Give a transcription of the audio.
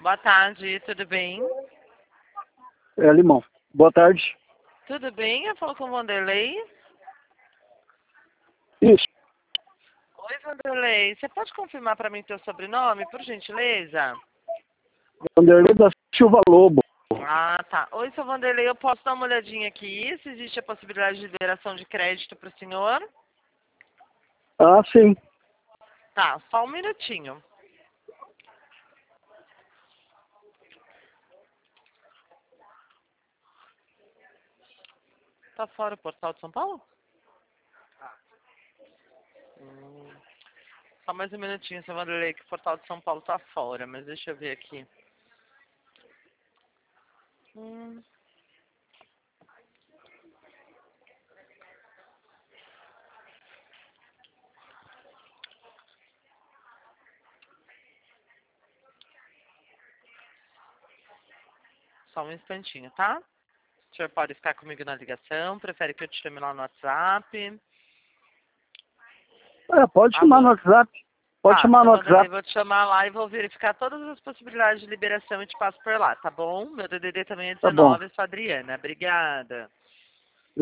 Boa tarde, tudo bem? É, Limão. Boa tarde. Tudo bem? Eu falo com o Vanderlei. Isso. Oi, Vanderlei. Você pode confirmar para mim teu sobrenome, por gentileza? Vanderlei da Silva Lobo. Ah, tá. Oi, seu Vanderlei, eu posso dar uma olhadinha aqui, se existe a possibilidade de liberação de crédito para o senhor? Ah, sim. Tá, só um minutinho. Tá fora o portal de São Paulo? Só mais um minutinho, seu Vanderlei, que o portal de São Paulo tá fora, mas deixa eu ver aqui. Hum. Só um instantinho, tá? O senhor pode ficar comigo na ligação? Prefere que eu te chame lá no WhatsApp? É, pode chamar no WhatsApp. Pode Tá, chamar seu no Vanderlei, WhatsApp. vou te chamar lá e vou verificar todas as possibilidades de liberação e te passo por lá, tá bom? Meu DDD também é Tá bom. 19, eu sou a Adriana. Obrigada.